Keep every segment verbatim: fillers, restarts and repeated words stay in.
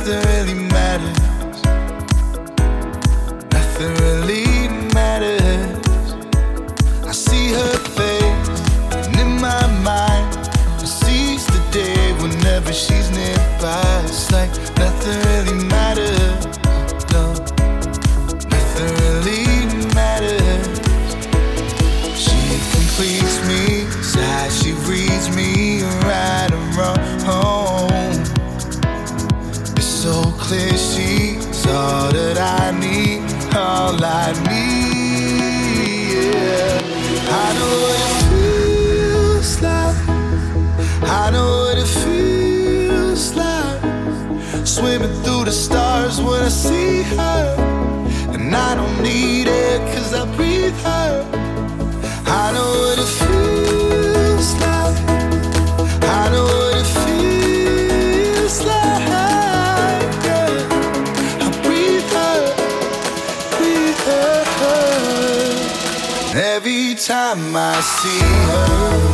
nothing really matters. Nothing really matters. I see her face, and in my mind, I seize the day whenever she's nearby. It's like nothing really matters. No, nothing really matters. She completes me, side she reads me right and wrong. It's so clear she's all that I need, all I need. Yeah. I know what it feels like. I know what it feels like. Swimming through the stars when I see her, and I don't need it 'cause I breathe her. I know what it feels like. I know what it feels like. Yeah. I breathe her, breathe her. Every time I see her.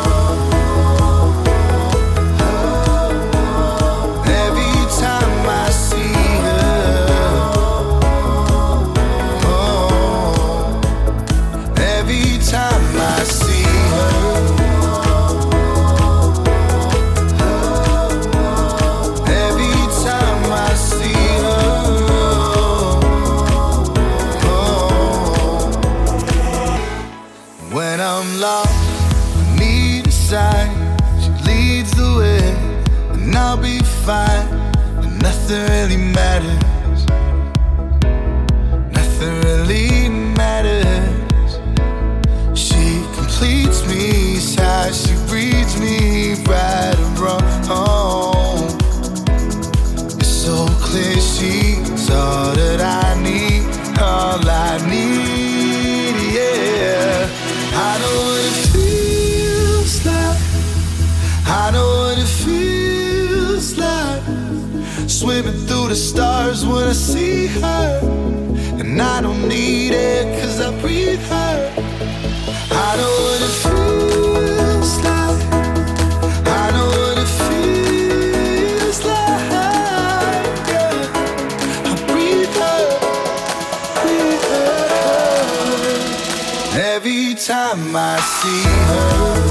She leads the way, and I'll be fine, and nothing really matters. Nothing really matters. She completes me, how she reads me right and wrong. It's so clear she's all that I need, all I need, yeah. I know what it feels like. I know what it feels like. Swimming through the stars when I see her, and I don't need it 'cause I breathe her. I know what it feels like. I know what it feels like. Yeah. I breathe her, breathe her. Every time I see her.